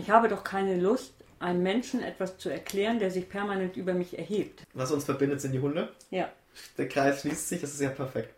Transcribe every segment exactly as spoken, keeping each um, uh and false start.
Ich habe doch keine Lust, einem Menschen etwas zu erklären, der sich permanent über mich erhebt. Was uns verbindet, sind die Hunde. Ja. Der Kreis schließt sich, das ist ja perfekt.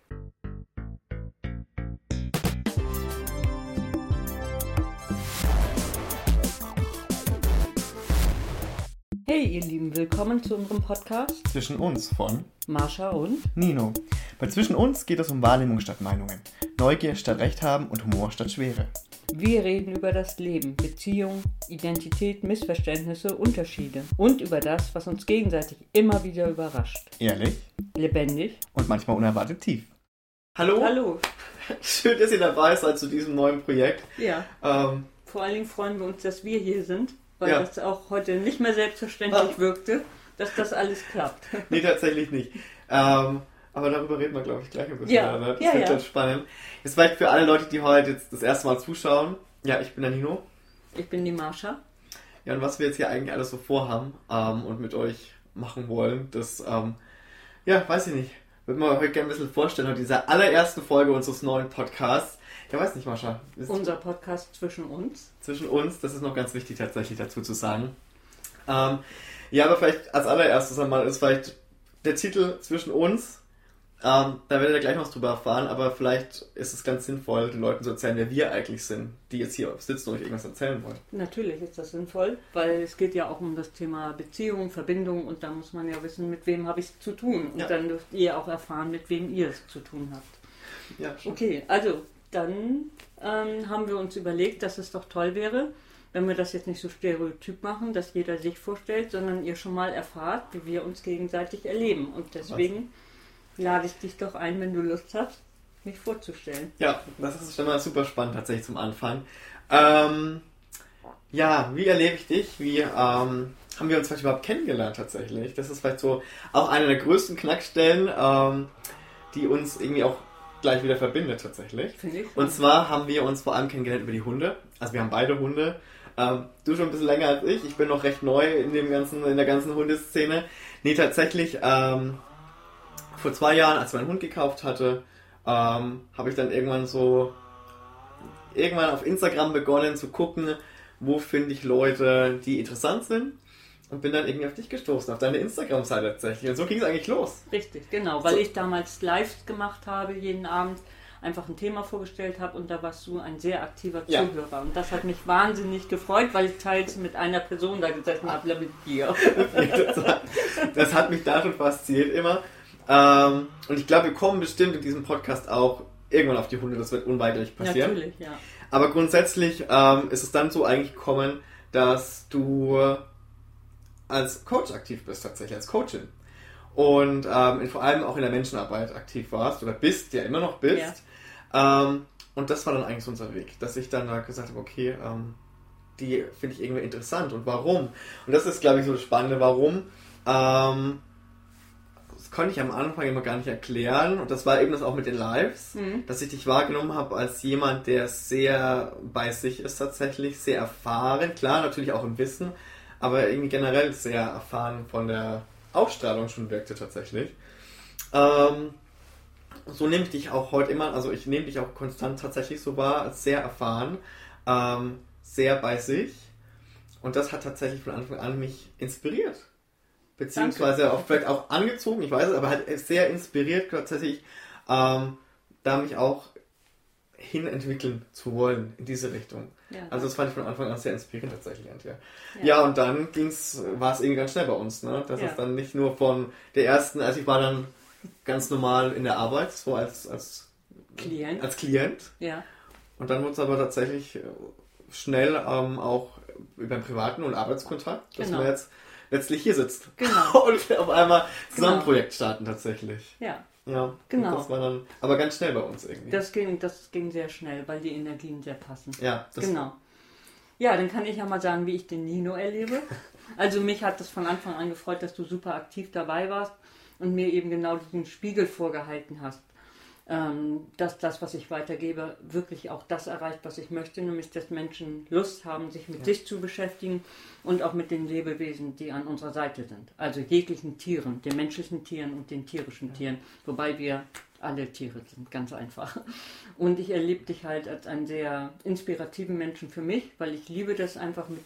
Hey ihr Lieben, willkommen zu unserem Podcast Zwischen uns von Marsha und Nino. Bei Zwischen uns geht es um Wahrnehmung statt Meinungen, Neugier statt Recht haben und Humor statt Schwere. wir reden über das Leben, Beziehung, Identität, Missverständnisse, Unterschiede und über das, was uns gegenseitig immer wieder überrascht. Ehrlich Lebendig. und manchmal unerwartet tief. Hallo? Hallo. Schön, dass ihr dabei seid zu diesem neuen Projekt. Ja, Ähm, vor allen Dingen freuen wir uns, dass wir hier sind, weil Ja. das auch heute nicht mehr selbstverständlich Ah. wirkte, dass das alles klappt. nee, tatsächlich nicht. Ähm, aber darüber reden wir, glaube ich, gleich ein bisschen. Ja, Ne? Das ja, wird ja. dann spannend. Jetzt vielleicht für alle Leute, die heute jetzt das erste Mal zuschauen. Ja, ich bin der Nino. Ich bin die Marsha. Ja, und was wir jetzt hier eigentlich alles so vorhaben ähm, und mit euch machen wollen, das, ähm, ja, weiß ich nicht. Würde man euch gerne ein bisschen vorstellen, heute dieser allerersten Folge unseres neuen Podcasts. Ja, weiß nicht, Marsha. Ist Unser Podcast zwischen uns. zwischen uns, das ist noch ganz wichtig tatsächlich dazu zu sagen. Ähm, ja, aber vielleicht als allererstes einmal ist vielleicht der Titel Zwischen uns. Ähm, da werdet ihr gleich noch was drüber erfahren, aber vielleicht ist es ganz sinnvoll, den Leuten zu erzählen, wer wir eigentlich sind, die jetzt hier sitzen und euch irgendwas erzählen wollen. Natürlich ist das sinnvoll, weil es geht ja auch um das Thema Beziehung, Verbindung und da muss man ja wissen, mit wem habe ich es zu tun. Und Ja. dann dürft ihr auch erfahren, mit wem ihr es zu tun habt. Ja, schon. Okay, also dann ähm, haben wir uns überlegt, dass es doch toll wäre, wenn wir das jetzt nicht so stereotyp machen, dass jeder sich vorstellt, sondern ihr schon mal erfahrt, wie wir uns gegenseitig erleben. Und deswegen lade ich dich doch ein, wenn du Lust hast, mich vorzustellen. Ja, das ist schon mal super spannend tatsächlich zum Anfang. Ähm, ja, wie erlebe ich dich? Wie ähm, haben wir uns vielleicht überhaupt kennengelernt tatsächlich? Das ist vielleicht so auch eine der größten Knackstellen, ähm, die uns irgendwie auch gleich wieder verbindet tatsächlich. Finde ich. Und zwar haben wir uns vor allem kennengelernt über die Hunde. Also wir haben beide Hunde. Ähm, du schon ein bisschen länger als ich. Ich bin noch recht neu in dem ganzen, in der ganzen Hundeszene. Nee, tatsächlich, ähm, vor zwei Jahren, als ich meinen Hund gekauft hatte, ähm, habe ich dann irgendwann so irgendwann auf Instagram begonnen zu gucken, wo finde ich Leute, die interessant sind. Und bin dann irgendwie auf dich gestoßen, auf deine Instagram-Seite tatsächlich. Und so ging es eigentlich los. Richtig, genau, weil So. ich damals Lives gemacht habe, jeden Abend einfach ein Thema vorgestellt habe und da warst du ein sehr aktiver Ja. Zuhörer. Und das hat mich wahnsinnig gefreut, weil ich teils mit einer Person da gesessen habe, mit dir. das, hat, das hat mich da schon fasziniert immer. Ähm, und ich glaube, wir kommen bestimmt in diesem Podcast auch irgendwann auf die Hunde. Das wird unweigerlich passieren. Natürlich, ja. Aber grundsätzlich ähm, ist es dann so eigentlich gekommen, dass du als Coach aktiv bist, tatsächlich als Coachin. Und ähm, vor allem auch in der Menschenarbeit aktiv warst oder bist, ja immer noch bist. Ähm, und das war dann eigentlich so unser Weg, dass ich dann da gesagt habe, okay, ähm, die finde ich irgendwie interessant und warum? Und das ist, glaube ich, so das Spannende, warum. Ähm, das konnte ich am Anfang immer gar nicht erklären und das war eben das auch mit den Lives, Mhm. dass ich dich wahrgenommen habe als jemand, der sehr bei sich ist tatsächlich, sehr erfahren, klar, natürlich auch im Wissen, aber irgendwie generell sehr erfahren von der Ausstrahlung schon wirkte tatsächlich. Ähm, so nehme ich dich auch heute immer, also ich nehme dich auch konstant tatsächlich so wahr, als sehr erfahren, ähm, sehr bei sich und das hat tatsächlich von Anfang an mich inspiriert. Beziehungsweise Danke. auch vielleicht auch angezogen, ich weiß es, aber halt sehr inspiriert tatsächlich, ähm, da mich auch hin entwickeln zu wollen in diese Richtung. Ja. Also das fand ich von Anfang an sehr inspirierend tatsächlich. Ja, Ja. ja und dann ging's, war es irgendwie ganz schnell bei uns, ne? Dass Ja. es dann nicht nur von der ersten, also ich war dann ganz normal in der Arbeit, so als, als Klient. als Klient. Ja. Und dann wurde es aber tatsächlich äh, schnell ähm, auch über den privaten und Arbeitskontakt, dass Genau. man jetzt letztlich hier sitzt. Genau. Und auf einmal zusammen ein Genau. Projekt starten tatsächlich. Ja. Ja, Genau. Und das war dann aber ganz schnell bei uns irgendwie. Das ging, das ging sehr schnell, weil die Energien sehr passen. ja, das Genau. Ja, dann kann ich ja mal sagen, wie ich den Nino erlebe. Also mich hat das von Anfang an gefreut, dass du super aktiv dabei warst und mir eben genau diesen Spiegel vorgehalten hast. Ähm, dass das, was ich weitergebe, wirklich auch das erreicht, was ich möchte, nämlich dass Menschen Lust haben, sich mit Ja. sich zu beschäftigen und auch mit den Lebewesen, die an unserer Seite sind. Also jeglichen Tieren, den menschlichen Tieren und den tierischen Tieren. Wobei wir Alle Tiere sind ganz einfach. Und ich erlebe dich halt als einen sehr inspirativen Menschen für mich, weil ich liebe das einfach mit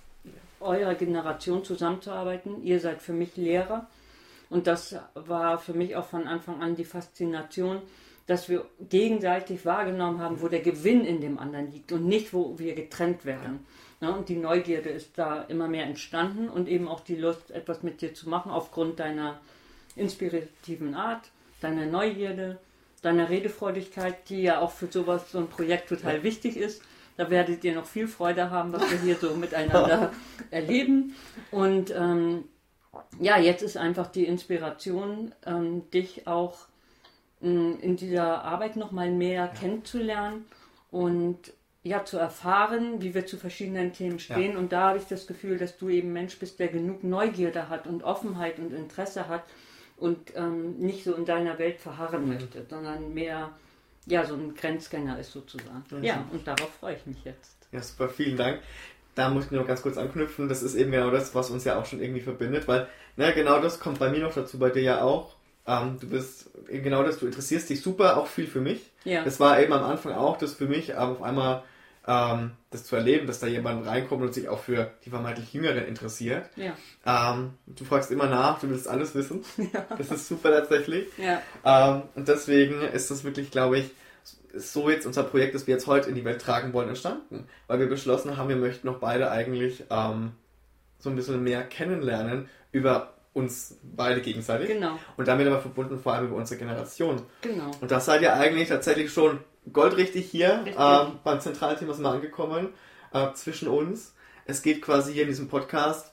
eurer Generation zusammenzuarbeiten. Ihr seid für mich Lehrer. Und das war für mich auch von Anfang an die Faszination, dass wir gegenseitig wahrgenommen haben, wo der Gewinn in dem anderen liegt und nicht, wo wir getrennt werden. Ja. Ja, und die Neugierde ist da immer mehr entstanden und eben auch die Lust, etwas mit dir zu machen, aufgrund deiner inspirativen Art, deiner Neugierde, deiner Redefreudigkeit, die ja auch für sowas, so ein Projekt total ja. wichtig ist. Da werdet ihr noch viel Freude haben, was wir hier so miteinander erleben. Und ähm, ja, jetzt ist einfach die Inspiration, ähm, dich auch ähm, in dieser Arbeit nochmal mehr ja. kennenzulernen und ja, zu erfahren, wie wir zu verschiedenen Themen stehen. Ja. Und da habe ich das Gefühl, dass du eben ein Mensch bist, der genug Neugierde hat und Offenheit und Interesse hat und ähm, nicht so in deiner Welt verharren möchte, sondern mehr ja, so ein Grenzgänger ist sozusagen. Mhm. Ja, und darauf freue ich mich jetzt. Ja, super, vielen Dank. Da muss ich noch ganz kurz anknüpfen. Das ist eben genau das, was uns ja auch schon irgendwie verbindet, weil ne, genau das kommt bei mir noch dazu, bei dir ja auch. Ähm, du bist genau das, du interessierst dich super auch viel für mich. Ja. Das war eben am Anfang auch das für mich, aber auf einmal ähm, das zu erleben, dass da jemand reinkommt und sich auch für die vermeintlich Jüngeren interessiert. Ja. Ähm, du fragst immer nach, du willst alles wissen. Ja. Das ist super tatsächlich. Ja. Ähm, und deswegen ist das wirklich, glaube ich, so jetzt unser Projekt, das wir jetzt heute in die Welt tragen wollen, entstanden. Weil wir beschlossen haben, wir möchten noch beide eigentlich ähm, so ein bisschen mehr kennenlernen über uns beide gegenseitig. Genau. Und damit aber verbunden vor allem über unsere Generation. Genau. Und das seid ihr eigentlich tatsächlich schon goldrichtig hier ähm, beim Zentralthema sind wir angekommen, äh, zwischen uns. Es geht quasi hier in diesem Podcast,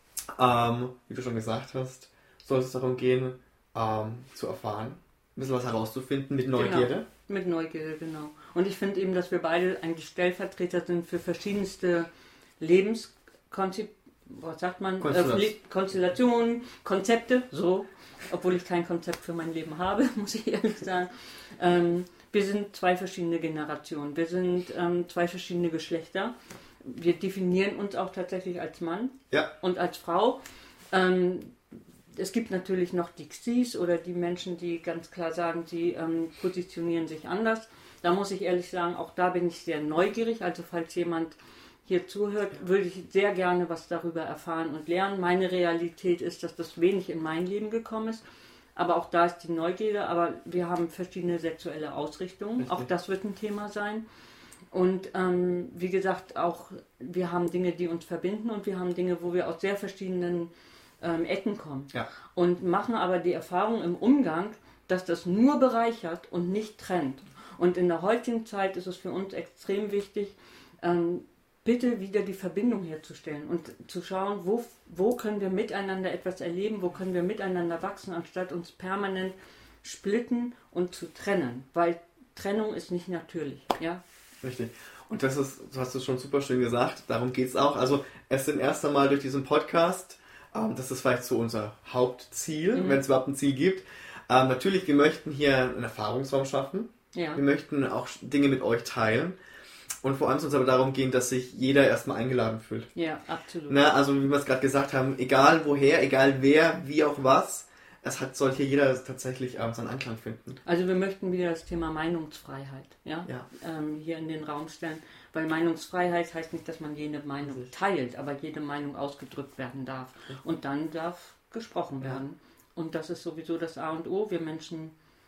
ähm, wie du schon gesagt hast, soll es darum gehen, ähm, zu erfahren, ein bisschen was herauszufinden mit Neugierde. Genau. Mit Neugierde, genau. Und ich finde eben, dass wir beide eigentlich Stellvertreter sind für verschiedenste Lebenskonzepte, was sagt man? Konstellation. Äh, Konstellationen, Konzepte, so, obwohl ich kein Konzept für mein Leben habe, muss ich ehrlich sagen. Ähm, wir sind zwei verschiedene Generationen, wir sind ähm, zwei verschiedene Geschlechter. Wir definieren uns auch tatsächlich als Mann ja. und als Frau. Ähm, es gibt natürlich noch die Xis oder die Menschen, die ganz klar sagen, sie ähm, positionieren sich anders. Da muss ich ehrlich sagen, auch da bin ich sehr neugierig. Also falls jemand hier zuhört, würde ich sehr gerne was darüber erfahren und lernen. Meine Realität ist, dass das wenig in mein Leben gekommen ist. Aber auch da ist die Neugierde. Aber wir haben verschiedene sexuelle Ausrichtungen. Richtig. Auch das wird ein Thema sein. Und ähm, wie gesagt, auch wir haben Dinge, die uns verbinden und wir haben Dinge, wo wir aus sehr verschiedenen ähm, Ecken kommen. Ja. Und machen aber die Erfahrung im Umgang, dass das nur bereichert und nicht trennt. Und in der heutigen Zeit ist es für uns extrem wichtig, ähm, bitte wieder die Verbindung herzustellen und zu schauen, wo, wo können wir miteinander etwas erleben, wo können wir miteinander wachsen, anstatt uns permanent splitten und zu trennen. Weil Trennung ist nicht natürlich. Ja? Richtig. Und das ist, du hast es schon super schön gesagt, darum geht es auch. Also es sind erst einmal durch diesen Podcast, ähm, das ist vielleicht so unser Hauptziel, mhm. wenn es überhaupt ein Ziel gibt. Ähm, natürlich, wir möchten hier einen Erfahrungsraum schaffen. Ja. Wir möchten auch Dinge mit euch teilen. Und vor allem soll es aber darum gehen, dass sich jeder erstmal eingeladen fühlt. Ja, absolut. Na, also wie wir es gerade gesagt haben, egal woher, egal wer, wie auch was, es hat, soll hier jeder tatsächlich ähm, seinen Anklang finden. Also wir möchten wieder das Thema Meinungsfreiheit ja? Ja. Ähm, hier in den Raum stellen, weil Meinungsfreiheit heißt nicht, dass man jede Meinung teilt, aber jede Meinung ausgedrückt werden darf. Und dann darf gesprochen werden. Ja. Und das ist sowieso das A und O. Wir Menschen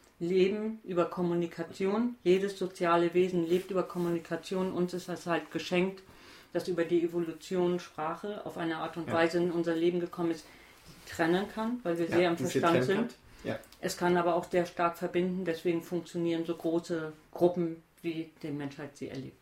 leben über Kommunikation. Jedes soziale Wesen lebt über Kommunikation. Uns ist das halt geschenkt, dass über die Evolution Sprache auf eine Art und ja. Weise in unser Leben gekommen ist, die trennen kann, weil wir ja, sehr im Verstand sind. Ja. Es kann aber auch sehr stark verbinden. Deswegen funktionieren so große Gruppen, wie die Menschheit sie erlebt.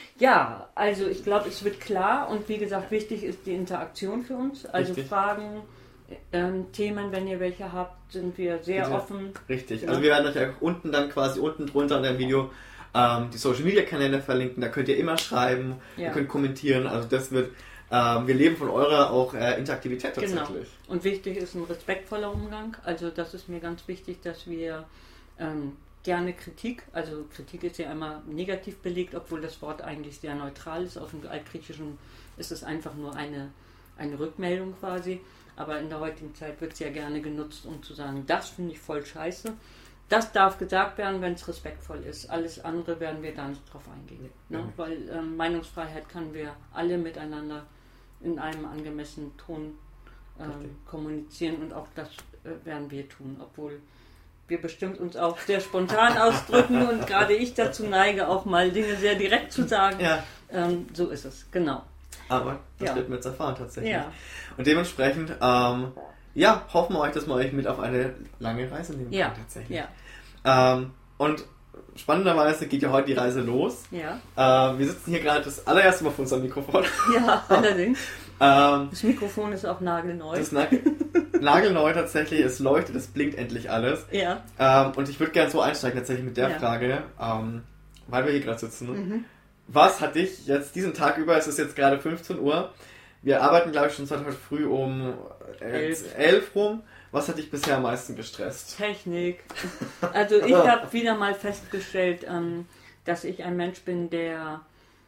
Ja, also ich glaube, es wird klar. Und wie gesagt, wichtig ist die Interaktion für uns. Also Richtig. Fragen, Ähm, Themen, wenn ihr welche habt, sind wir sehr Bitte. offen. Richtig, ja. Also wir werden euch auch unten dann quasi unten drunter in dem Video ähm, die Social Media Kanäle verlinken, da könnt ihr immer schreiben, ja. ihr könnt kommentieren, also das wird, ähm, wir leben von eurer auch äh, Interaktivität tatsächlich. Genau. Und wichtig ist ein respektvoller Umgang, also das ist mir ganz wichtig, dass wir ähm, gerne Kritik, also Kritik ist ja immer negativ belegt, obwohl das Wort eigentlich sehr neutral ist, aus dem Altgriechischen ist es einfach nur eine, eine Rückmeldung quasi. Aber in der heutigen Zeit wird es ja gerne genutzt, um zu sagen, das finde ich voll scheiße. das darf gesagt werden, wenn es respektvoll ist. Alles andere werden wir da nicht drauf eingehen. Ne? Mhm. Weil ähm, Meinungsfreiheit können wir alle miteinander in einem angemessenen Ton ähm, kommunizieren und auch das äh, werden wir tun, obwohl wir bestimmt uns auch sehr spontan ausdrücken und gerade ich dazu neige, auch mal Dinge sehr direkt zu sagen. Ja. Ähm, so ist es, genau. Aber das Ja. wird mir jetzt erfahren tatsächlich. Ja. Und dementsprechend, ähm, ja, hoffen wir euch, dass wir euch mit auf eine lange Reise nehmen Ja. können tatsächlich. Ja. Ähm, und spannenderweise geht ja heute die Reise los. Ja. Ähm, wir sitzen hier gerade das allererste Mal vor unserem Mikrofon. Ja, allerdings. ähm, Das Mikrofon ist auch nagelneu. das ist nag- nagelneu tatsächlich, es leuchtet, es blinkt endlich alles. Ja. Ähm, und ich würde gerne so einsteigen tatsächlich mit der Ja. Frage, ähm, weil wir hier gerade sitzen. Mhm. Was hat dich jetzt diesen Tag über, es ist jetzt gerade fünfzehn Uhr, wir arbeiten glaube ich schon seit heute früh um Elf. elf rum. Was hat dich bisher am meisten gestresst? Technik. Also ich habe wieder mal festgestellt, ähm, dass ich ein Mensch bin, der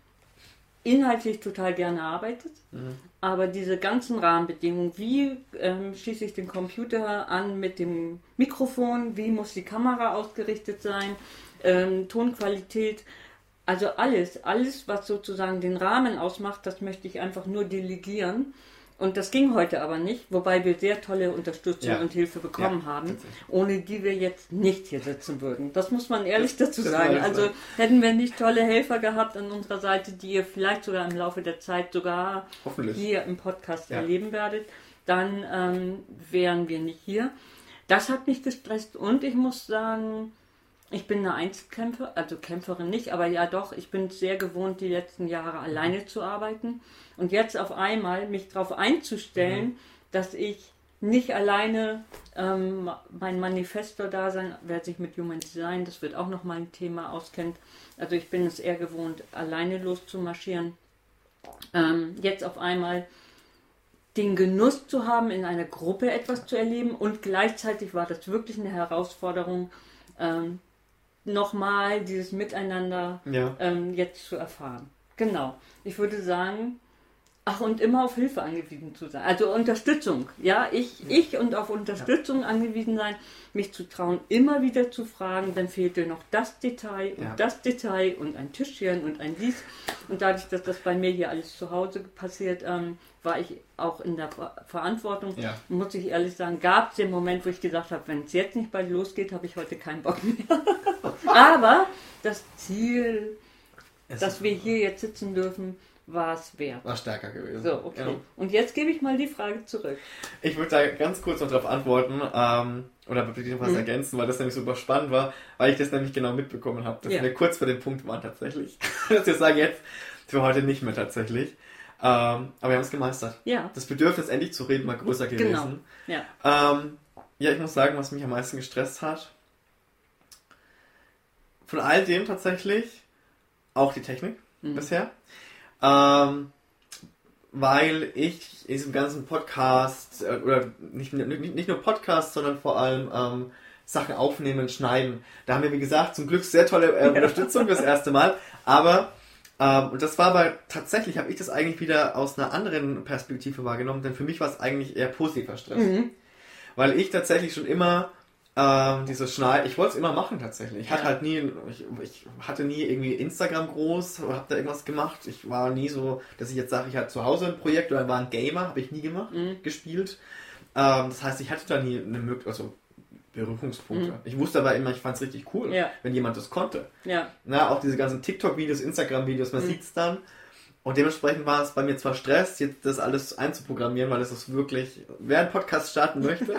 inhaltlich total gerne arbeitet, Mhm. aber diese ganzen Rahmenbedingungen, wie ähm, schließe ich den Computer an mit dem Mikrofon, wie muss die Kamera ausgerichtet sein, ähm, Tonqualität, also alles, alles, was sozusagen den Rahmen ausmacht, das möchte ich einfach nur delegieren. Und das ging heute aber nicht, wobei wir sehr tolle Unterstützung Ja. und Hilfe bekommen Ja, haben, tatsächlich. ohne die wir jetzt nicht hier sitzen würden. Das muss man ehrlich dazu das sagen. weiß ich Also auch. hätten wir nicht tolle Helfer gehabt an unserer Seite, die ihr vielleicht sogar im Laufe der Zeit sogar Hoffentlich. hier im Podcast Ja. erleben werdet, dann ähm, wären wir nicht hier. Das hat mich gestresst und ich muss sagen, ich bin eine Einzelkämpfer, also Kämpferin nicht, aber ja doch, ich bin sehr gewohnt, die letzten Jahre alleine zu arbeiten. Und jetzt auf einmal mich darauf einzustellen, Mhm. dass ich nicht alleine ähm, mein Manifestor-Dasein, wer sich mit Human Design, das wird auch noch mal ein Thema auskennt, also ich bin es eher gewohnt, alleine loszumarschieren. Ähm, jetzt auf einmal den Genuss zu haben, in einer Gruppe etwas zu erleben und gleichzeitig war das wirklich eine Herausforderung, ähm, nochmal dieses Miteinander Ja. ähm, jetzt zu erfahren. Genau. Ich würde sagen, ach, und immer auf Hilfe angewiesen zu sein. Also Unterstützung. Ja, ich, ich und auf Unterstützung angewiesen sein, mich zu trauen, immer wieder zu fragen, dann fehlt dir noch das Detail und Ja. das Detail und ein Tischchen und ein dies. Und dadurch, dass das bei mir hier alles zu Hause passiert, ähm, war ich auch in der Ver Verantwortung. Ja. Muss ich ehrlich sagen, gab es den Moment, wo ich gesagt habe, wenn es jetzt nicht bald losgeht, habe ich heute keinen Bock mehr. Aber das Ziel, Es dass wir hier jetzt sitzen dürfen, war es wert. war stärker gewesen. So, okay. Ja. Und jetzt gebe ich mal die Frage zurück. Ich würde da ganz kurz noch drauf antworten, ähm, oder wirklich noch was Mhm. ergänzen, weil das nämlich super spannend war, weil ich das nämlich genau mitbekommen habe, dass Ja. wir kurz vor dem Punkt waren tatsächlich. Dass wir sagen, jetzt für heute nicht mehr tatsächlich. Ähm, aber wir haben es gemeistert. Ja, Das Bedürfnis, endlich zu reden, war größer gewesen. genau. Ja. Ähm, ja, ich muss sagen, was mich am meisten gestresst hat, von all dem tatsächlich auch die Technik Mhm. bisher. Ähm, weil ich in diesem ganzen Podcast, äh, oder nicht, nicht, nicht nur Podcast, sondern vor allem ähm, Sachen aufnehmen, schneiden. Da haben wir, wie gesagt, zum Glück sehr tolle äh, Unterstützung das erste Mal. Aber, ähm, und das war aber tatsächlich, habe ich das eigentlich wieder aus einer anderen Perspektive wahrgenommen, denn für mich war es eigentlich eher positiver Stress. Mhm. Weil ich tatsächlich schon immer ähm, dieses Schneiden, ich wollte es immer machen tatsächlich. Ich hatte Ja. halt nie, ich, ich hatte nie irgendwie Instagram groß oder habe da irgendwas gemacht. Ich war nie so, dass ich jetzt sage, ich hatte zu Hause ein Projekt oder war ein Gamer, habe ich nie gemacht, Mhm. gespielt. Ähm, das heißt, ich hatte da nie eine Möglichkeit, also Berührungspunkte. Mhm. Ich wusste aber immer, ich fand es richtig cool, Ja. wenn jemand das konnte. Ja. Na, auch diese ganzen TikTok-Videos, Instagram-Videos, man Mhm. sieht's dann. Und dementsprechend war es bei mir zwar Stress, jetzt das alles einzuprogrammieren, weil es ist wirklich, wer einen Podcast starten möchte,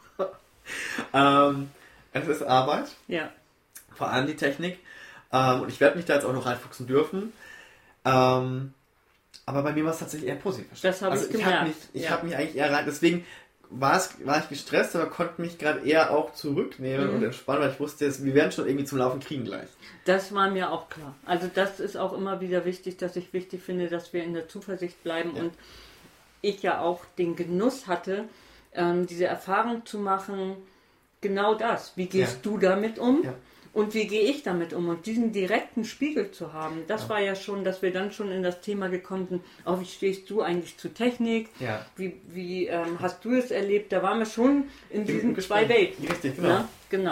ähm, es ist Arbeit, Ja. vor allem die Technik. Ähm, und ich werde mich da jetzt auch noch reinfuchsen dürfen. Ähm, aber bei mir war es tatsächlich eher positiv. Das habe also ich ich habe gemerkt. mich, ich Ja. habe mich eigentlich eher rein, deswegen war, es, war ich gestresst, aber konnte mich gerade eher auch zurücknehmen Mhm. und entspannen, weil ich wusste, jetzt, wir werden schon irgendwie zum Laufen kriegen gleich. Das war mir auch klar. Also das ist auch immer wieder wichtig, dass ich wichtig finde, dass wir in der Zuversicht bleiben Ja. und ich ja auch den Genuss hatte, ähm, diese Erfahrung zu machen, genau das. Wie gehst Ja. du damit um? Ja. Und wie gehe ich damit um? Und diesen direkten Spiegel zu haben, das Ja. war ja schon, dass wir dann schon in das Thema gekommen sind, oh, wie stehst du eigentlich zu Technik? Ja. Wie, wie ähm, hast du es erlebt? Da waren wir schon in Im diesen Gespräch. zwei Welten. Richtig, genau. Ja, genau.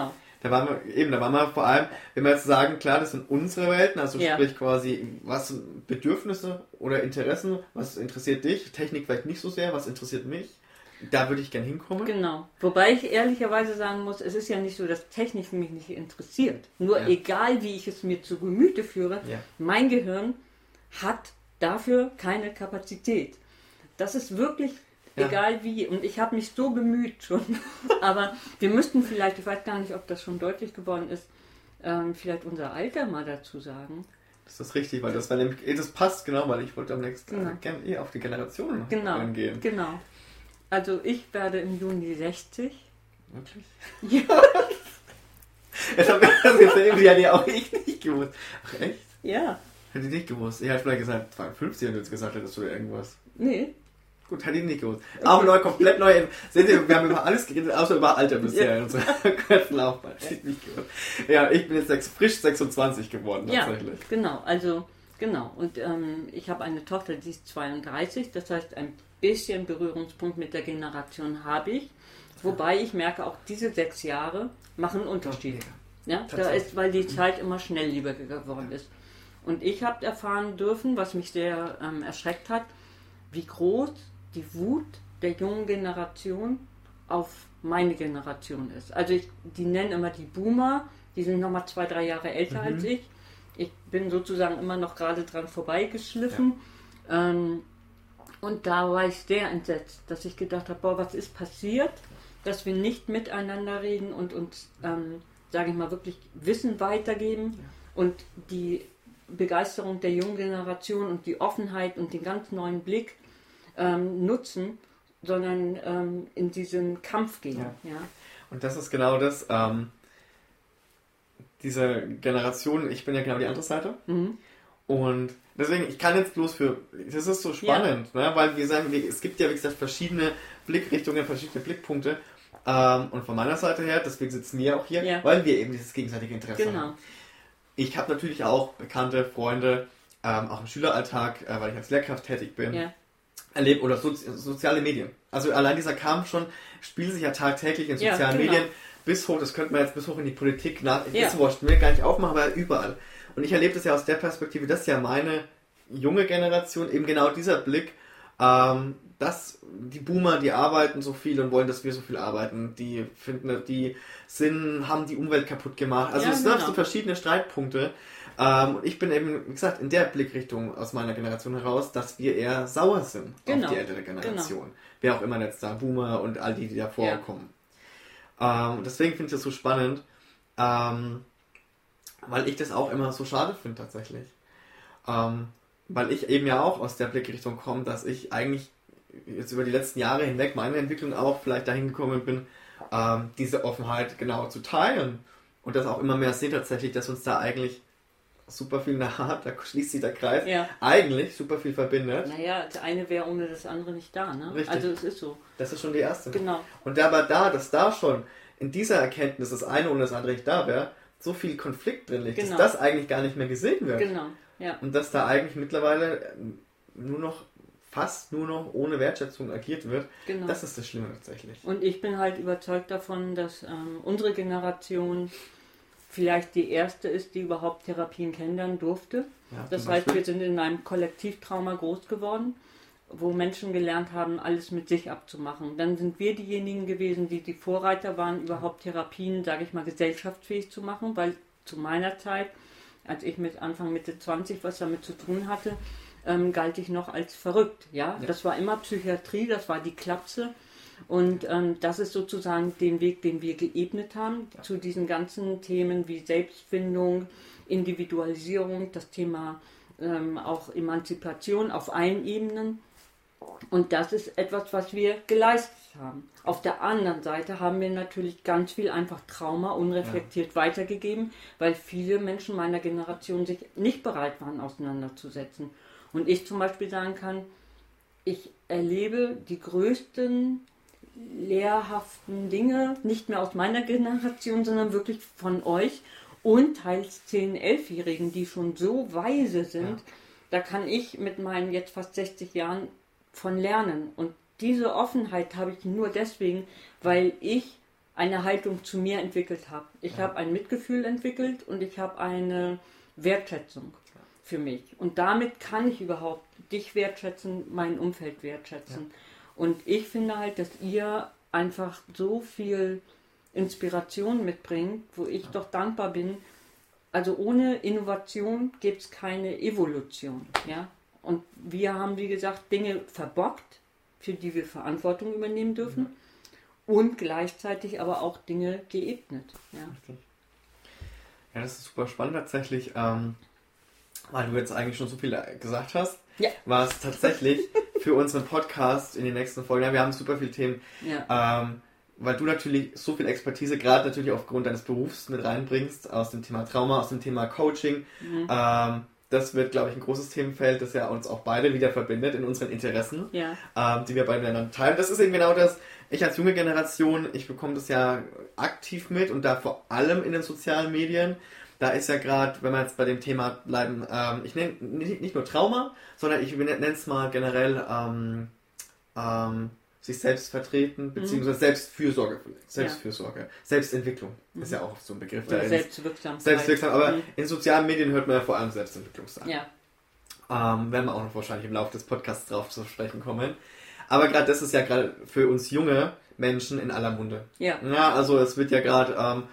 Da waren wir, eben, da waren wir vor allem, wenn wir jetzt sagen, klar, das sind unsere Welten, also Ja. sprich quasi, was sind Bedürfnisse oder Interessen, was interessiert dich, Technik vielleicht nicht so sehr, was interessiert mich, da würde ich gern hinkommen. Genau. Wobei ich ehrlicherweise sagen muss, es ist ja nicht so, dass Technik mich nicht interessiert. Nur Ja. egal, wie ich es mir zu Gemüte führe, Ja. mein Gehirn hat dafür keine Kapazität. Das ist wirklich Ja. egal wie. Und ich habe mich so bemüht schon. Aber wir müssten vielleicht, ich weiß gar nicht, ob das schon deutlich geworden ist, ähm, vielleicht unser Alter mal dazu sagen. Das ist richtig, weil das, war nämlich, eh, das passt genau, weil ich wollte am nächsten Genau. äh, gerne eh auf die Generationen Genau, eingehen. genau. Also ich werde im Juni sechzig. Wirklich? Ja. Jetzt haben wir das jetzt irgendwie ja die auch ich nicht gewusst. Ach echt? Ja. Hätte ich nicht gewusst. Ich hätte vielleicht gesagt zweiundfünfzig und du jetzt gesagt hättest du irgendwas. Nee. Gut, hätte ich nicht gewusst. Auch neu, komplett neu. Seht ihr, wir haben über alles geredet, außer über Alter bisher Ja. in unserer ganzen Laufbahn. Hätte ich nicht gewusst. Ja, ich bin jetzt sechs, frisch sechsundzwanzig geworden tatsächlich. Ja, genau. Also, genau. Und ähm, ich habe eine Tochter, die ist zweiunddreißig. Das heißt, ein bisschen Berührungspunkt mit der Generation habe ich. Wobei ich merke, auch diese sechs Jahre machen einen Unterschied. Ja, da ist, weil die Zeit immer schnelllebiger geworden ist. Und ich habe erfahren dürfen, was mich sehr ähm, erschreckt hat, wie groß die Wut der jungen Generation auf meine Generation ist. Also ich, die nennen immer die Boomer, die sind nochmal zwei, drei Jahre älter Mhm. als ich. Ich bin sozusagen immer noch gerade dran vorbeigeschliffen. Ja. Ähm, und da war ich sehr entsetzt, dass ich gedacht habe, boah, was ist passiert, dass wir nicht miteinander reden und uns, ähm, sage ich mal, wirklich Wissen weitergeben Ja. und die Begeisterung der jungen Generation und die Offenheit und den ganz neuen Blick ähm, nutzen, sondern ähm, in diesen Kampf gehen. Ja. Ja. Und das ist genau das, ähm, diese Generation, ich bin ja genau die andere Seite. Mhm. Und deswegen, ich kann jetzt bloß für, das ist so spannend, ja. ne? Weil wir sagen, wir, es gibt ja, wie gesagt, verschiedene Blickrichtungen, verschiedene Blickpunkte. Ähm, und von meiner Seite her, deswegen sitzen wir auch hier, Ja. weil wir eben dieses gegenseitige Interesse Genau. haben. Ich habe natürlich auch bekannte Freunde, ähm, auch im Schüleralltag, äh, weil ich als Lehrkraft tätig bin, Ja. erlebt, oder Sozi soziale Medien. Also allein dieser Kampf schon spielt sich ja tagtäglich in Ja, sozialen genau. Medien bis hoch, das könnte man jetzt bis hoch in die Politik nach, Ja. das wurscht, will gar nicht aufmachen, aber überall. Und ich erlebe das ja aus der Perspektive, das ist ja meine junge Generation, eben genau dieser Blick, ähm, dass die Boomer, die arbeiten so viel und wollen, dass wir so viel arbeiten, die finden, die sind, haben die Umwelt kaputt gemacht. Also Ja, es sind genau. so verschiedene Streitpunkte. Ähm, und ich bin eben, wie gesagt, in der Blickrichtung aus meiner Generation heraus, dass wir eher sauer sind Genau. auf die ältere Generation. Wer auch immer jetzt da, Boomer und all die, die da vorkommen. Ja. Ähm, deswegen finde ich das so spannend, ähm, weil ich das auch immer so schade finde tatsächlich. Ähm, weil ich eben ja auch aus der Blickrichtung komme, dass ich eigentlich jetzt über die letzten Jahre hinweg meine Entwicklung auch vielleicht dahin gekommen bin, ähm, diese Offenheit genau zu teilen und das auch immer mehr sehe tatsächlich, dass uns da eigentlich super viel nahe, da schließt sich der Kreis, Ja. eigentlich super viel verbindet. Naja, das eine wäre ohne das andere nicht da, ne? Richtig. Also es ist so. Das ist schon die erste. Genau. Und aber da, dass da schon in dieser Erkenntnis das eine ohne das andere nicht da wäre, so viel Konflikt drin liegt, Genau. dass das eigentlich gar nicht mehr gesehen wird. Genau. Ja. Und dass da eigentlich mittlerweile nur noch, fast nur noch ohne Wertschätzung agiert wird, Genau. das ist das Schlimme tatsächlich. Und ich bin halt überzeugt davon, dass ähm, unsere Generation vielleicht die erste ist, die überhaupt Therapien kennenlernen durfte. Ja, Das zum heißt, Beispiel. wir sind in einem Kollektivtrauma groß geworden, wo Menschen gelernt haben, alles mit sich abzumachen. Dann sind wir diejenigen gewesen, die die Vorreiter waren, überhaupt Therapien, sage ich mal, gesellschaftsfähig zu machen, weil zu meiner Zeit, als ich mit Anfang, Mitte zwanzig was damit zu tun hatte, ähm, galt ich noch als verrückt. Ja? Ja. Das war immer Psychiatrie, das war die Klapse. Und ähm, das ist sozusagen den Weg, den wir geebnet haben, Ja. zu diesen ganzen Themen wie Selbstfindung, Individualisierung, das Thema ähm, auch Emanzipation auf allen Ebenen. Und das ist etwas, was wir geleistet haben. Auf der anderen Seite haben wir natürlich ganz viel einfach Trauma unreflektiert weitergegeben, weil viele Menschen meiner Generation sich nicht bereit waren, auseinanderzusetzen. Und ich zum Beispiel sagen kann, ich erlebe die größten lehrhaften Dinge nicht mehr aus meiner Generation, sondern wirklich von euch und teils zehn-, elfjährigen, die schon so weise sind. Ja. Da kann ich mit meinen jetzt fast sechzig Jahren von lernen. Und diese Offenheit habe ich nur deswegen, weil ich eine Haltung zu mir entwickelt habe. Ich ja. habe ein Mitgefühl entwickelt und ich habe eine Wertschätzung für mich. Und damit kann ich überhaupt dich wertschätzen, mein Umfeld wertschätzen. Ja. Und ich finde halt, dass ihr einfach so viel Inspiration mitbringt, wo ich ja. doch dankbar bin. Also ohne Innovation gibt es keine Evolution. Ja? Und wir haben, wie gesagt, Dinge verbockt, für die wir Verantwortung übernehmen dürfen. Ja. Und gleichzeitig aber auch Dinge geebnet. Ja, ja, das ist super spannend tatsächlich, ähm, weil du jetzt eigentlich schon so viel gesagt hast. Ja. War es tatsächlich für unseren Podcast in den nächsten Folgen, ja, wir haben super viele Themen, ja. ähm, weil du natürlich so viel Expertise, gerade natürlich aufgrund deines Berufs mit reinbringst, aus dem Thema Trauma, aus dem Thema Coaching. Mhm. Ähm, das wird, glaube ich, ein großes Themenfeld, das ja uns auch beide wieder verbindet in unseren Interessen, ja. ähm, die wir beide miteinander teilen. Das ist eben genau das, ich als junge Generation, ich bekomme das ja aktiv mit und da vor allem in den sozialen Medien. Da ist ja gerade, wenn wir jetzt bei dem Thema bleiben, ähm, ich nenne nicht, nicht nur Trauma, sondern ich nenne es mal generell ähm, ähm, sich selbst vertreten, beziehungsweise mhm. Selbstfürsorge. Selbstfürsorge. Ja. Selbstentwicklung mhm. ist ja auch so ein Begriff. Oder selbstwirksam. Selbstwirksam, aber mhm. in sozialen Medien hört man ja vor allem Selbstentwicklung sagen. Ja. Ähm, werden wir auch noch wahrscheinlich im Laufe des Podcasts drauf zu sprechen kommen. Aber gerade das ist ja gerade für uns junge Menschen in aller Munde. Ja. Ja, also es wird ja gerade... Ähm,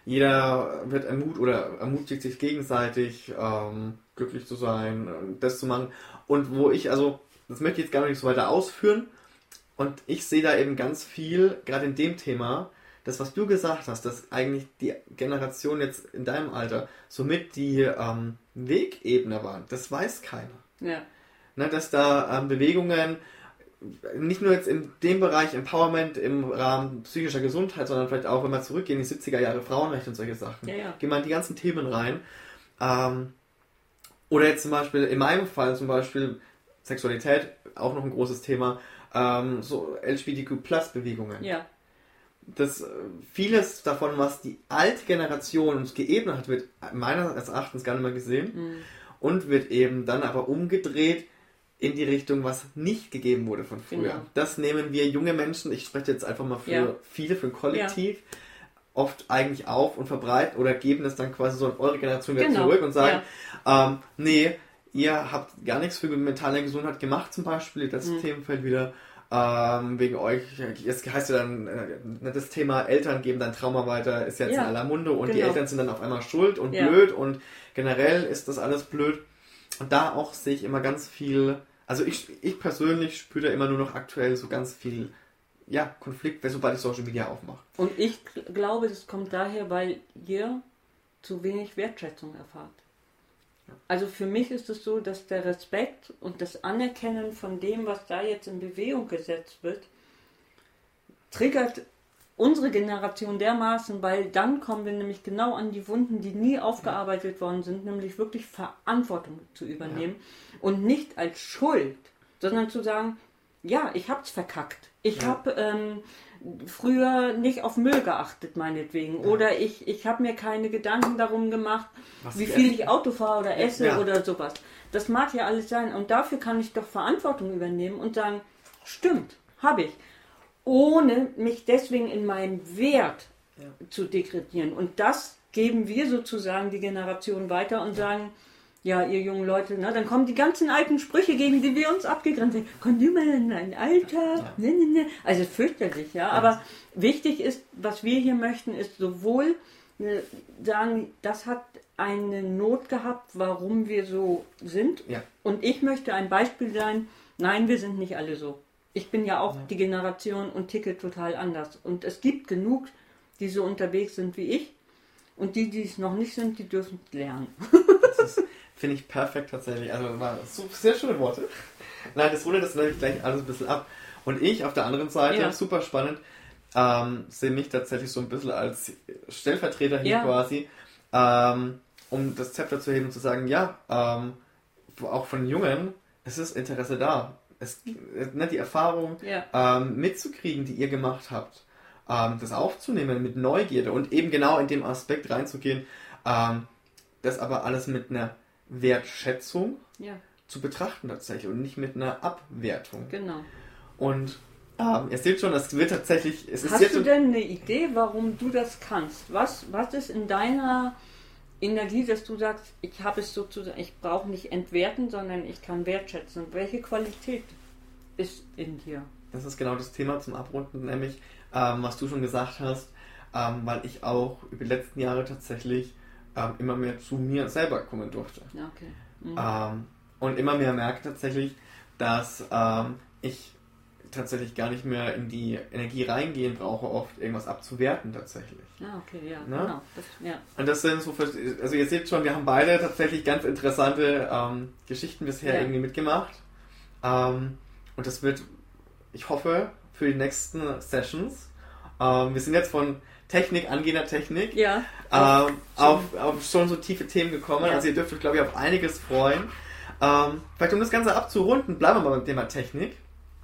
Jeder wird ermut oder ermutigt sich gegenseitig, ähm, glücklich zu sein, das zu machen. Und wo ich, also, das möchte ich jetzt gar nicht so weiter ausführen. Und ich sehe da eben ganz viel, gerade in dem Thema, das, was du gesagt hast, dass eigentlich die Generation jetzt in deinem Alter somit die ähm, Wegebene war. Das weiß keiner. Ja. Ne, dass da ähm, Bewegungen... nicht nur jetzt in dem Bereich Empowerment im Rahmen psychischer Gesundheit, sondern vielleicht auch, wenn wir zurückgehen in die siebziger Jahre Frauenrechte und solche Sachen. Ja, ja. Gehen wir in die ganzen Themen rein. Ähm, oder jetzt zum Beispiel, in meinem Fall zum Beispiel Sexualität, auch noch ein großes Thema, ähm, so L G B T Q Plus Bewegungen. Ja. Das, vieles davon, was die alte Generation uns geebnet hat, wird meines Erachtens gar nicht mehr gesehen mhm. und wird eben dann aber umgedreht in die Richtung, was nicht gegeben wurde von früher. Genau. Das nehmen wir junge Menschen, ich spreche jetzt einfach mal für ja. viele, für ein Kollektiv, ja. oft eigentlich auf und verbreiten oder geben es dann quasi so an eure Generation wieder genau. zurück und sagen, ja. ähm, nee, ihr habt gar nichts für mentale Gesundheit gemacht zum Beispiel, das mhm. Themenfeld wieder, ähm, wegen euch, jetzt heißt ja dann, äh, das Thema Eltern geben dann Trauma weiter, ist jetzt ja. in aller Munde und genau. die Eltern sind dann auf einmal schuld und ja. blöd und generell ist das alles blöd. Und da auch sehe ich immer ganz viel, also ich, ich persönlich spüre da immer nur noch aktuell so ganz viel ja, Konflikt, sobald ich Social Media aufmache. Und ich glaube, das kommt daher, weil ihr zu wenig Wertschätzung erfahrt. Ja. Also für mich ist es so, dass der Respekt und das Anerkennen von dem, was da jetzt in Bewegung gesetzt wird, triggert unsere Generation dermaßen, weil dann kommen wir nämlich genau an die Wunden, die nie aufgearbeitet worden sind, nämlich wirklich Verantwortung zu übernehmen ja. und nicht als Schuld, sondern zu sagen, ja, ich hab's verkackt. Ich ja. habe ähm, früher nicht auf Müll geachtet, meinetwegen. Ja. Oder ich, ich habe mir keine Gedanken darum gemacht, was wie viel ich Auto fahre oder esse ja. oder sowas. Das mag ja alles sein. Und dafür kann ich doch Verantwortung übernehmen und sagen, stimmt, habe ich. Ohne mich deswegen in meinen Wert ja. zu degradieren. Und das geben wir sozusagen die Generation weiter und sagen, ja, ihr jungen Leute, ne, dann kommen die ganzen alten Sprüche, gegen die wir uns abgegrenzt haben. Komm du mal in ein Alter. Ja. Ne, ne, ne. Also fürchterlich, ja. Aber ja. wichtig ist, was wir hier möchten, ist sowohl ne, sagen, das hat eine Not gehabt, warum wir so sind. Ja. Und ich möchte ein Beispiel sein, nein, wir sind nicht alle so. Ich bin ja auch ja. die Generation und ticke total anders. Und es gibt genug, die so unterwegs sind wie ich. Und die, die es noch nicht sind, die dürfen lernen. Das finde ich perfekt tatsächlich. Also war so sehr schöne Worte. Nein, das rundet das nämlich gleich alles ein bisschen ab. Und ich auf der anderen Seite, ja. super spannend, ähm, sehe mich tatsächlich so ein bisschen als Stellvertreter hier ja. quasi, ähm, um das Zepter zu heben und zu sagen, ja, ähm, auch von Jungen, es ist Interesse da. Es, ne, die Erfahrung ja. ähm, mitzukriegen, die ihr gemacht habt, ähm, das aufzunehmen mit Neugierde und eben genau in dem Aspekt reinzugehen, ähm, das aber alles mit einer Wertschätzung ja. zu betrachten tatsächlich und nicht mit einer Abwertung. Genau. Und Ähm, ihr seht schon, es wird tatsächlich... Es ist Hast jetzt du denn eine Idee, warum du das kannst? Was, was ist in deiner Energie, dass du sagst, ich habe es sozusagen, ich brauche nicht entwerten, sondern ich kann wertschätzen? Und welche Qualität ist in dir? Das ist genau das Thema zum Abrunden, nämlich, ähm, was du schon gesagt hast, ähm, weil ich auch über die letzten Jahre tatsächlich ähm, immer mehr zu mir selber kommen durfte. Ja, okay. Mhm. Ähm, und immer mehr merke tatsächlich, dass ähm, ich tatsächlich gar nicht mehr in die Energie reingehen brauche, oft irgendwas abzuwerten tatsächlich. Ja, okay, ja, Ne? genau. Das, ja. Und das sind so, also ihr seht schon, wir haben beide tatsächlich ganz interessante ähm, Geschichten bisher Ja. irgendwie mitgemacht. Ähm, und das wird, ich hoffe, für die nächsten Sessions. Ähm, wir sind jetzt von Technik, angehender Technik, Ja. ähm, auf, auf schon so tiefe Themen gekommen. Ja. Also ihr dürft euch, glaube ich, auf einiges freuen. Ähm, vielleicht um das Ganze abzurunden, bleiben wir mal beim Thema Technik.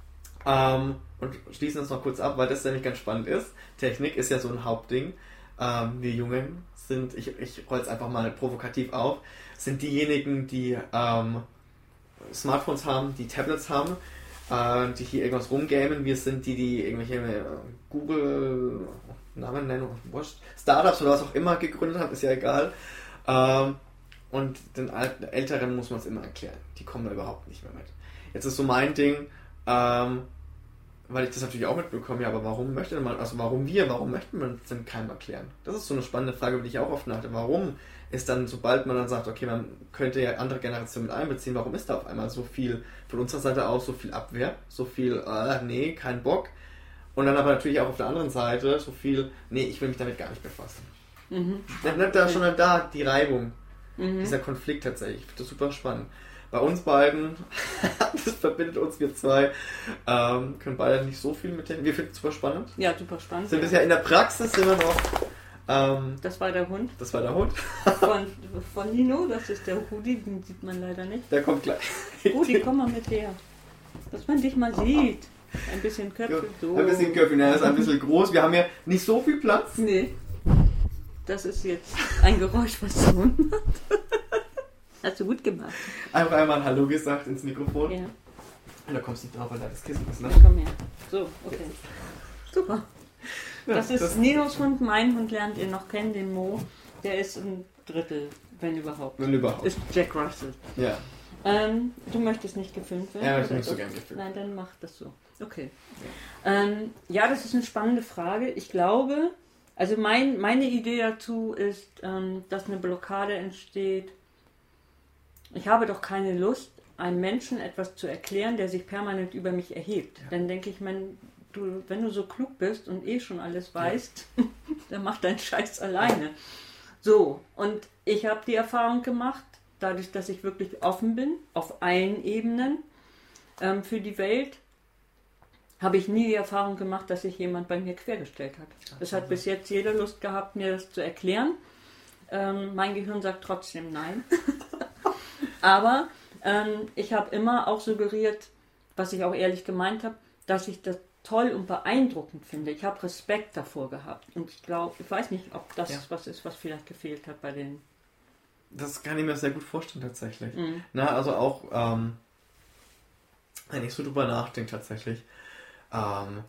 Ähm, und schließen uns noch kurz ab, weil das nämlich ganz spannend ist. Technik ist ja so ein Hauptding. Ähm, wir Jungen sind, ich, ich roll es einfach mal provokativ auf, sind diejenigen, die ähm, Smartphones haben, die Tablets haben, äh, die hier irgendwas rumgamen. Wir sind die, die irgendwelche äh, Google Namen nennen, wurscht, Startups oder was auch immer gegründet haben, ist ja egal. Ähm, und den alten, Älteren muss man es immer erklären. Die kommen da überhaupt nicht mehr mit. Jetzt ist so mein Ding, ähm, weil ich das natürlich auch mitbekomme, ja, aber warum möchte man, also warum wir, warum möchten wir es denn keinem erklären? Das ist so eine spannende Frage, über die ich auch oft nachdenke. Warum ist dann, sobald man dann sagt, okay, man könnte ja andere Generationen mit einbeziehen, warum ist da auf einmal so viel, von unserer Seite aus, so viel Abwehr, so viel, äh, nee, kein Bock. Und dann aber natürlich auch auf der anderen Seite so viel, nee, ich will mich damit gar nicht befassen. Mhm. Dann bleibt da schon da die Reibung, Mhm. dieser Konflikt tatsächlich. Ich finde das super spannend. Bei uns beiden, das verbindet uns, wir zwei, ähm, können beide nicht so viel mit denen. Wir finden es super spannend. Ja, super spannend. Sind ja. bisher in der Praxis immer noch. Ähm, Das war der Hund das war der Hund. von, von Nino, das ist der Rudi, den sieht man leider nicht. Der kommt gleich. Rudi, komm mal mit her. Dass man dich mal sieht. Ein bisschen Köpfe. So. Ein bisschen Köpfe, er ist ein bisschen groß. Wir haben ja nicht so viel Platz. Nee. Das ist jetzt ein Geräusch, was der Hund macht. Hast du gut gemacht. Einfach einmal ein Hallo gesagt ins Mikrofon. Ja. Und da kommst du nicht drauf, weil da das Kissen ist, ne? Komm her. So, okay. Super. Ja, Das ist das- Ninos Hund, mein Hund lernt ihr noch kennen, den Mo. Der ist ein Drittel, wenn überhaupt. Wenn überhaupt. Ist Jack Russell. Ja. Ähm, du möchtest nicht gefilmt werden? Ja, ich möchte oder nicht so doch? gern gefilmt. Nein, dann mach das so. Okay. Ja, ähm, ja das ist eine spannende Frage. Ich glaube, also mein, meine Idee dazu ist, ähm, dass eine Blockade entsteht. Ich habe doch keine Lust, einem Menschen etwas zu erklären, der sich permanent über mich erhebt. Ja. Dann denke ich, mein, du, wenn du so klug bist und eh schon alles weißt, ja. dann mach deinen Scheiß alleine. So, und ich habe die Erfahrung gemacht, dadurch, dass ich wirklich offen bin, auf allen Ebenen ähm, für die Welt, habe ich nie die Erfahrung gemacht, dass sich jemand bei mir quergestellt hat. Es hat bis jetzt jeder Lust gehabt, mir das zu erklären. Ähm, mein Gehirn sagt trotzdem nein. Aber ähm, ich habe immer auch suggeriert, was ich auch ehrlich gemeint habe, dass ich das toll und beeindruckend finde. Ich habe Respekt davor gehabt. Und ich glaube, ich weiß nicht, ob das Ja. was ist, was vielleicht gefehlt hat bei den... Das kann ich mir sehr gut vorstellen, tatsächlich. Mhm. Na, also auch, ähm, wenn ich so drüber nachdenke, tatsächlich, ähm,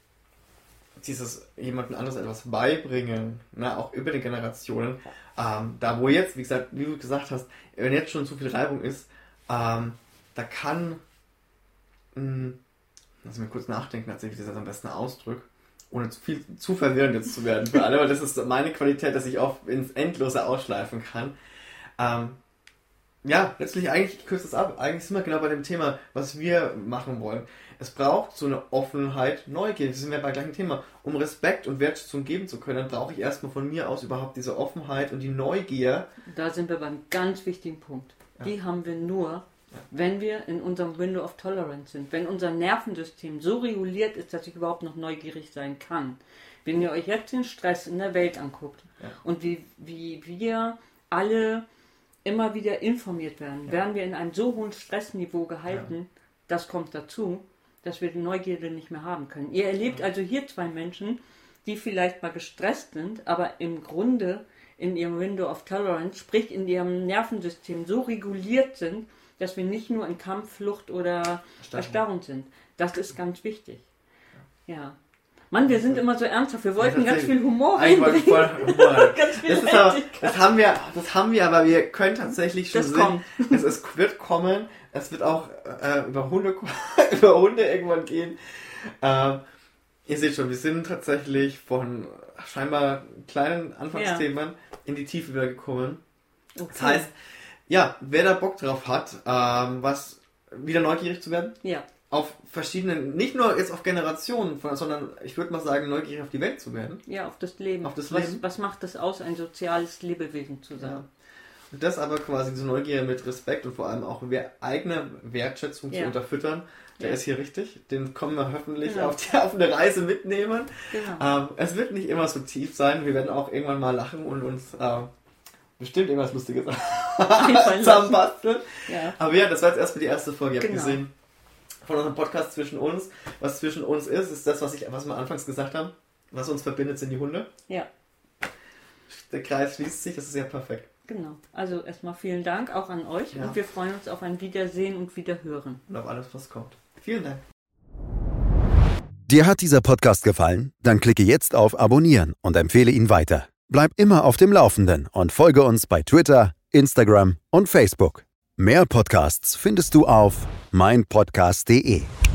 dieses jemandem anderes etwas beibringen, na, auch über die Generationen, ähm, da wo jetzt, wie gesagt, wie du gesagt hast, wenn jetzt schon so viel Reibung ist, ähm, da kann, mh, lass mich kurz nachdenken, tatsächlich, wie ich das am besten ausdrücke, ohne zu viel zu verwirrend jetzt zu werden für alle, weil das ist meine Qualität, dass ich oft ins Endlose ausschleifen kann. Ähm, ja, letztlich eigentlich, ich kürze das ab, eigentlich sind wir genau bei dem Thema, was wir machen wollen. Es braucht so eine Offenheit, Neugier, das sind wir beim gleichen Thema. Um Respekt und Wertschätzung geben zu können, dann brauche ich erstmal von mir aus überhaupt diese Offenheit und die Neugier. Da sind wir beim ganz wichtigen Punkt. Ja. Die haben wir nur, Ja. wenn wir in unserem Window of Tolerance sind. Wenn unser Nervensystem so reguliert ist, dass ich überhaupt noch neugierig sein kann. Wenn ihr euch jetzt den Stress in der Welt anguckt Ja. und wie, wie wir alle immer wieder informiert werden, Ja. werden wir in einem so hohen Stressniveau gehalten, Ja. das kommt dazu, dass wir die Neugierde nicht mehr haben können. Ihr erlebt Ja. also hier zwei Menschen, die vielleicht mal gestresst sind, aber im Grunde in ihrem Window of Tolerance, sprich in ihrem Nervensystem so reguliert sind, dass wir nicht nur in Kampf, Flucht oder Erstarrung. Erstarrung sind. Das ist ganz wichtig. Ja. Mann, wir sind immer so ernsthaft. Wir wollten ja, ganz viel Humor reinbringen. Voll Humor. ganz viel das, ist aber, das haben wir, das haben wir, aber wir können tatsächlich schon das sehen. Kommt. Es ist, wird kommen. Es wird auch äh, über Hunde über Hunde irgendwann gehen. Äh, ihr seht schon, wir sind tatsächlich von scheinbar kleinen Anfangsthemen ja. in die Tiefe wieder gekommen. Okay. Das heißt, ja, wer da Bock drauf hat, ähm, was wieder neugierig zu werden. Ja. Auf verschiedenen, nicht nur jetzt auf Generationen, sondern ich würde mal sagen, neugierig auf die Welt zu werden. Ja, auf das Leben. Auf das was, Leben. Was macht es aus, ein soziales Lebewesen zu sein? Ja. Und das aber quasi diese Neugier mit Respekt und vor allem auch eigene Wertschätzung ja. zu unterfüttern, der ja. ist hier richtig. Den können wir hoffentlich genau. auf, die, auf eine Reise mitnehmen. Genau. Ähm, es wird nicht immer so tief sein. Wir werden auch irgendwann mal lachen und uns äh, bestimmt irgendwas Lustiges zusammenbasteln. Ja. Aber ja, das war jetzt erstmal die erste Folge. Ihr habt genau. gesehen, von unserem Podcast zwischen uns. Was zwischen uns ist, ist das, was, ich, was wir anfangs gesagt haben. Was uns verbindet, sind die Hunde. Ja. Der Kreis schließt sich, das ist ja perfekt. Genau. Also erstmal vielen Dank auch an euch ja. und wir freuen uns auf ein Wiedersehen und Wiederhören. Und auf alles, was kommt. Vielen Dank. Dir hat dieser Podcast gefallen? Dann klicke jetzt auf Abonnieren und empfehle ihn weiter. Bleib immer auf dem Laufenden und folge uns bei Twitter, Instagram und Facebook. Mehr Podcasts findest du auf mein podcast punkt de.